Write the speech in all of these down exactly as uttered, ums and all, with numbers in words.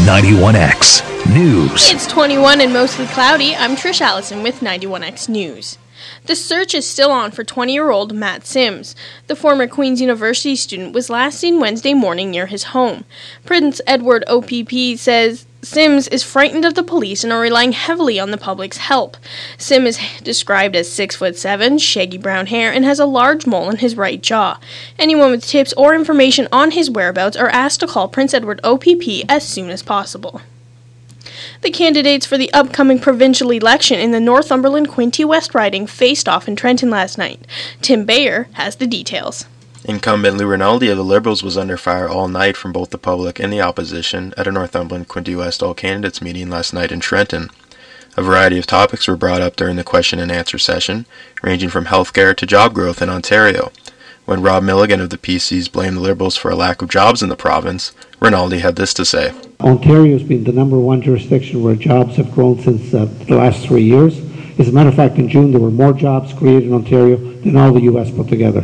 ninety-one X News. It's twenty-one and mostly cloudy. I'm Trish Allison with ninety-one X News. The search is still on for twenty-year-old Matt Sims. The former Queen's University student was last seen Wednesday morning near his home. Prince Edward O P P says Sims is frightened of the police and are relying heavily on the public's help. Sims is described as six foot seven, shaggy brown hair, and has a large mole in his right jaw. Anyone with tips or information on his whereabouts are asked to call Prince Edward O P P as soon as possible. The candidates for the upcoming provincial election in the Northumberland Quinte West riding faced off in Trenton last night. Tim Bayer has the details. Incumbent Lou Rinaldi of the Liberals was under fire all night from both the public and the opposition at a Northumberland Quinte West all-candidates meeting last night in Trenton. A variety of topics were brought up during the question and answer session, ranging from healthcare to job growth in Ontario. When Rob Milligan of the P Cs blamed the Liberals for a lack of jobs in the province, Rinaldi had this to say. Ontario has been the number one jurisdiction where jobs have grown since uh, the last three years. As a matter of fact, in June there were more jobs created in Ontario than all the U S put together.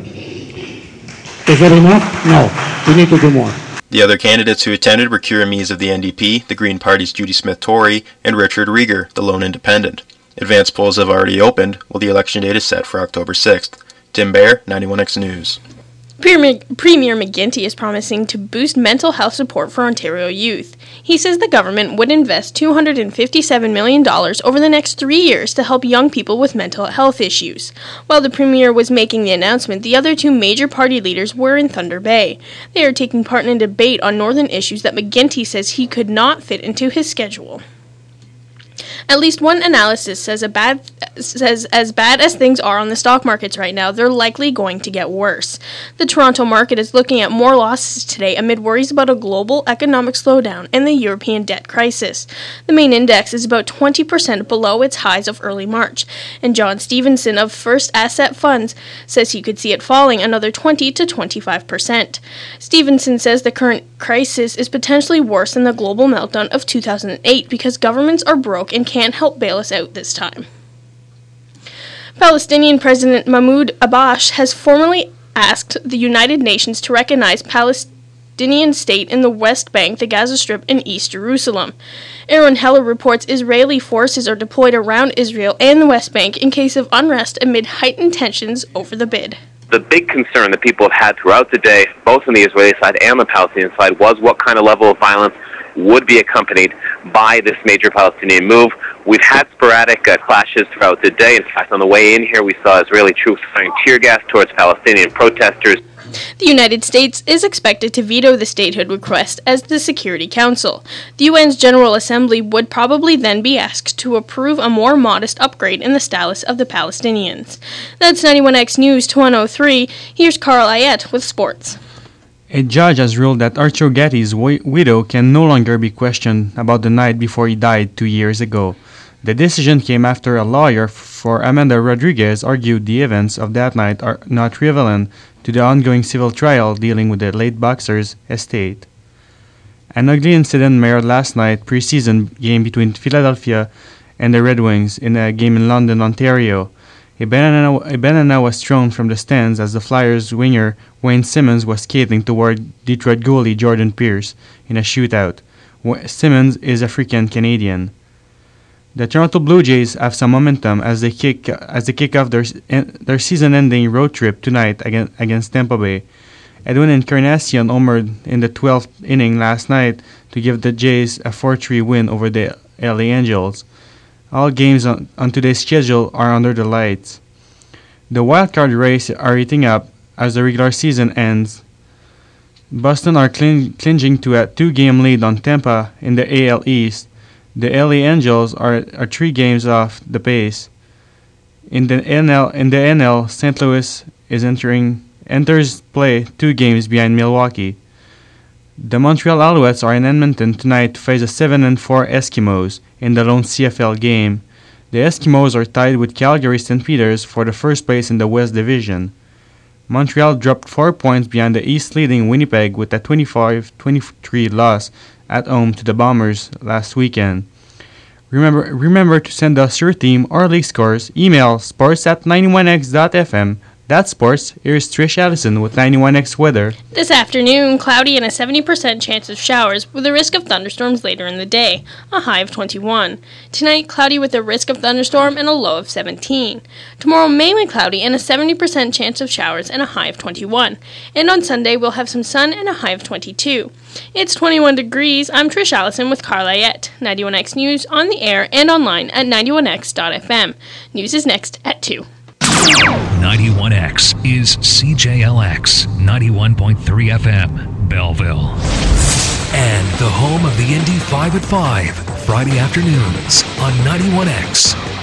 Is that enough? No. We need to do more. The other candidates who attended were Ciara Mies of the N D P, the Green Party's Judy Smith-Torrey, and Richard Rieger, the lone independent. Advance polls have already opened, while the election date is set for October sixth. Tim Bayer, ninety-one X News. Premier, Premier McGuinty is promising to boost mental health support for Ontario youth. He says the government would invest two hundred fifty-seven million dollars over the next three years to help young people with mental health issues. While the Premier was making the announcement, the other two major party leaders were in Thunder Bay. They are taking part in a debate on northern issues that McGuinty says he could not fit into his schedule. At least one analysis says a bad says as bad as things are on the stock markets right now, they're likely going to get worse. The Toronto market is looking at more losses today amid worries about a global economic slowdown and the European debt crisis. The main index is about twenty percent below its highs of early March, and John Stevenson of First Asset Funds says he could see it falling another twenty to twenty-five percent. Stevenson says the current crisis is potentially worse than the global meltdown of two thousand eight because governments are broke and can't help bail us out this time. Palestinian President Mahmoud Abbas has formally asked the United Nations to recognize Palestinian state in the West Bank, the Gaza Strip, and East Jerusalem. Aaron Heller reports Israeli forces are deployed around Israel and the West Bank in case of unrest amid heightened tensions over the bid. The big concern that people have had throughout the day, both on the Israeli side and the Palestinian side, was what kind of level of violence would be accompanied by this major Palestinian move. We've had sporadic uh, clashes throughout the day. In fact, on the way in here, we saw Israeli troops firing tear gas towards Palestinian protesters. The United States is expected to veto the statehood request as the Security Council. The U N's General Assembly would probably then be asked to approve a more modest upgrade in the status of the Palestinians. That's ninety-one X News two one oh three. Here's Carl Ayette with sports. A judge has ruled that Arthur Getty's wi- widow can no longer be questioned about the night before he died two years ago. The decision came after a lawyer for Amanda Rodriguez argued the events of that night are not relevant to the ongoing civil trial dealing with the late boxer's estate. An ugly incident mirrored last night's preseason game between Philadelphia and the Red Wings in a game in London, Ontario. A banana, a banana was thrown from the stands as the Flyers winger Wayne Simmons was skating toward Detroit goalie Jordan Pierce in a shootout. Simmons is African-Canadian. The Toronto Blue Jays have some momentum as they kick as they kick off their their season-ending road trip tonight against, against Tampa Bay. Edwin Encarnacion homered in the twelfth inning last night to give the Jays a four three win over the L A Angels. All games on, on today's schedule are under the lights. The wildcard race are heating up as the regular season ends. Boston are cling, clinging to a two-game lead on Tampa in the A L East. The L A Angels are, are three games off the pace. In the N L, in the N L, Saint Louis is entering enters play two games behind Milwaukee. The Montreal Alouettes are in Edmonton tonight to face the seven and four Eskimos in the lone C F L game. The Eskimos are tied with Calgary Saint Peters for the first place in the West Division. Montreal dropped four points behind the East leading Winnipeg with a twenty-five twenty-three loss at home to the Bombers last weekend. Remember remember to send us your team or league scores. Email sports at ninety-one x dot f m. That's sports. Here's Trish Allison with ninety-one X weather. This afternoon, cloudy and a seventy percent chance of showers with a risk of thunderstorms later in the day, a high of twenty-one. Tonight, cloudy with a risk of thunderstorm and a low of seventeen. Tomorrow, mainly cloudy and a seventy percent chance of showers and a high of twenty-one. And on Sunday, we'll have some sun and a high of twenty-two. It's twenty-one degrees. I'm Trish Allison with Carlayette. ninety-one X News on the air and online at ninety-one x dot f m. News is next at two. ninety-one X is C J L X ninety-one point three F M, Belleville. And the home of the Indy five at five, Friday afternoons on ninety-one X.